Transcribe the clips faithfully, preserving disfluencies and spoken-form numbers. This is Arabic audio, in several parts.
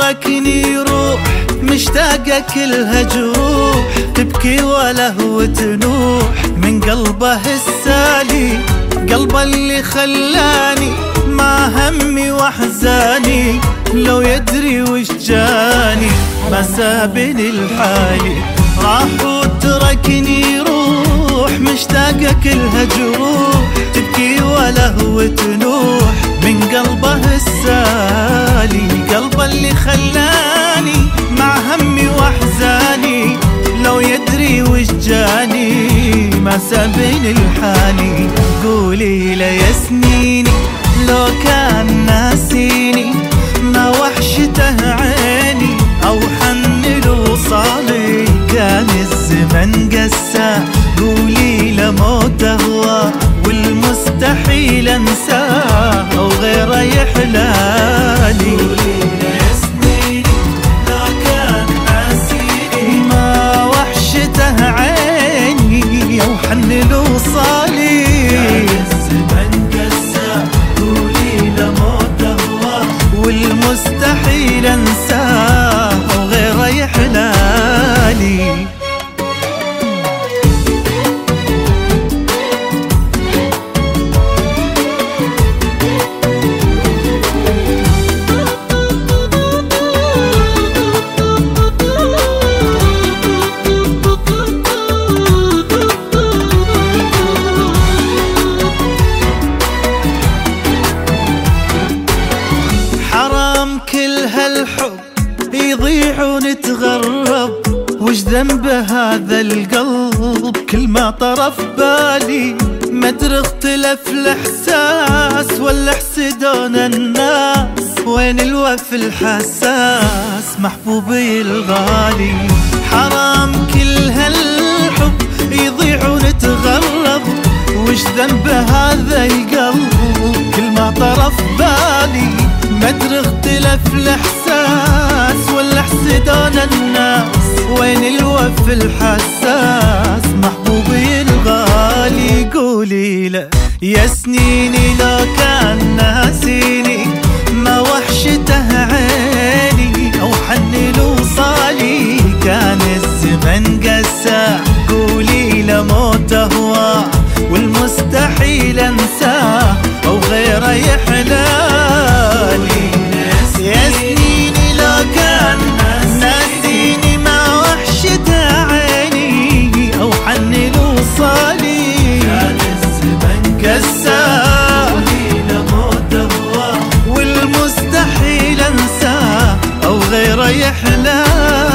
تركني روح مشتاقة كلها جروح، تبكي ولهو تنوح من قلبه السالي، قلبه اللي خلاني مع همي واحزاني، لو يدري وش جاني ما سابني الحالي. راح وتركني روح مشتاقة كلها جروح، تبكي ولهو تنوح من قلبه السالي، قلبه اللي خلاني مع همي واحزاني، لو يدري وش جاني ما سابني الحالي. قولي له يا سنيني لو كان ناسيني ما وحشته عيني، او حن لوصالي كان الزمن قسى. قولي له موته هو والمستحيل انساه، او غيره يحلالي. حن لوصالي كان الزمن قسى. قولي له موته هو والمستحيل انساه، وغيره يحلالي. كل هالحب يضيع ونتغرب، وش ذنب هذا القلب كل ما طرف بالي؟ ما ترى اختلف الاحساس ولا حسدون الناس، وين الوف الحساس محبوبي الغالي؟ حرام كل هالحب يضيع ونتغرب، وش ذنب هذا القلب كل ما طرف بالي؟ ما ترى اختلف الاحساس ولا حسدون الناس، وين الوف الحساس محبوبي الغالي؟ قولي له يا سنيني لو كان ناسيني ما وحشته عيني، او حن لوصالي كان الزمن قسى. قولي له موته هو والمستحيل انساه، او غيره يحلالي. يا سنيني لو كان ناسيني ما وحشته عيني، او حن لوصالي كان الزمن قسى. قولي له موته هو والمستحيل انساه، او غيره يحلالي.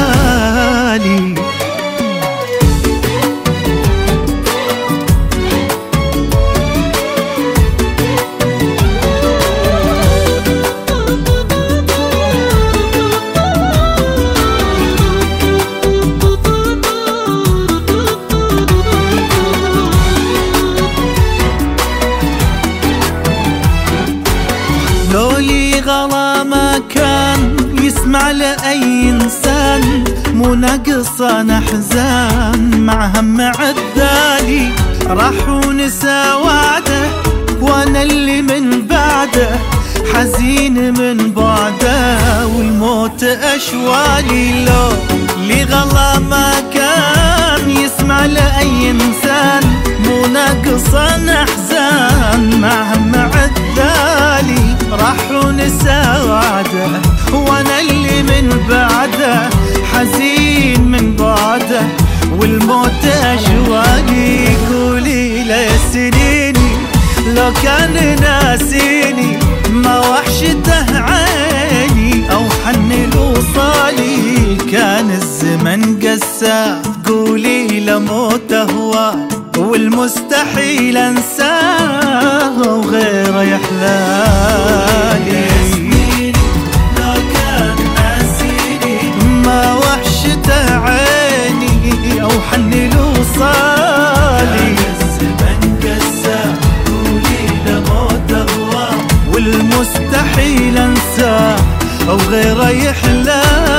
لولي غلا ما كان يسمع لأي إنسان، مو ناقصان أحزان مع هم عذالي. راح ونسى وعده وانا اللي من بعده حزين من بعده، والموت أشوالي. لو لي غلا ما كان يسمع لأي إنسان، مو ناقصان أحزان مع هم عذالي. راح ونسى وعده وانا اللي من بعده حزين من بعده، والموت أشوالي. قولي له يا سنيني لو كان ناسيني ما وحشته عيني، او حن لوصالي كان الزمن قسى. قولي له موته هو والمستحيل انساه، وغيره يحلالي. لو كان ناسيني ما وحشته عيني، او حن لوصالي الزمن قسى. قولي له موته هو والمستحيل انساه، او غيره يحلالي.